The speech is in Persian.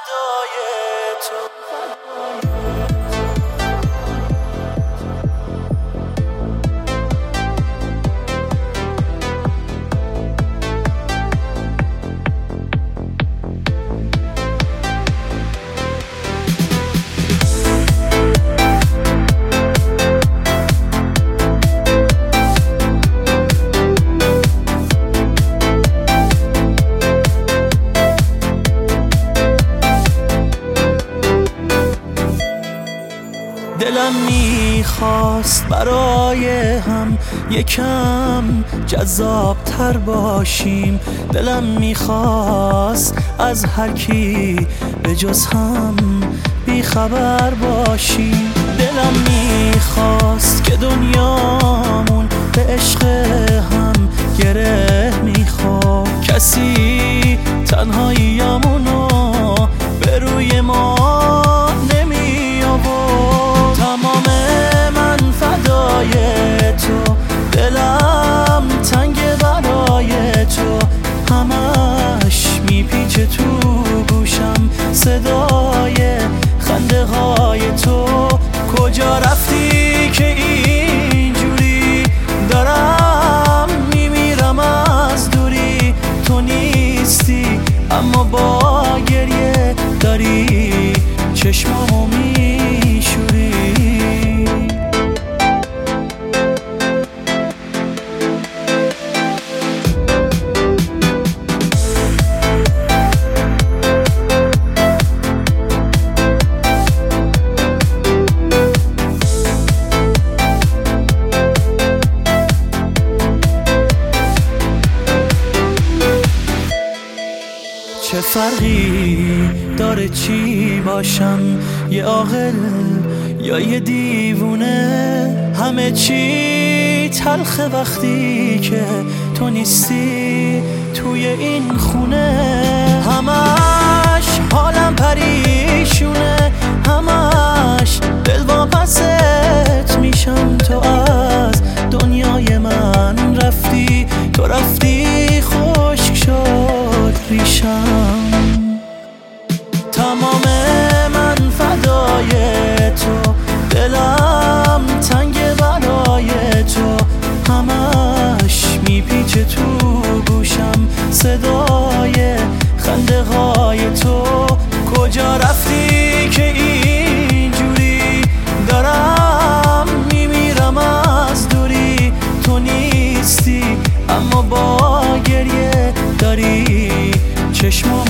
فدای تو. دلم میخواست برای هم یکم جذاب تر باشیم، دلم میخواست از هر کی به جز هم بیخبر باشیم، دلم میخواست که دنیامون به عشق هم گره میخورد، کسی تنهاییامونو به روی ما نمی آورد. تمام من فدای تو، دلم تنگ برای تو، همش میپیچه تو گوشم صدای خنده های تو. کجا رفتی که اینجوری دارم میمیرم از دوری، تو نیستی اما با گریه داری چشمامو میشوری. چه فرقی داره چی باشم، یه عاقل یا یه دیوونه؟ همه چی تلخه وقتی که تو نیستی توی این خونه. همش حالم پریشونه، همش دل واپست میشم. تو از دنیای من رفتی، تو رفتی خشک شد ریشم. تمام من فدای تو، دلم تنگ برای تو، همش میپیچه تو گوشم صدای خنده های تو. کجا رفتی که اینجوری دارم میمیرم از دوری، تو نیستی اما با گریه داری چشم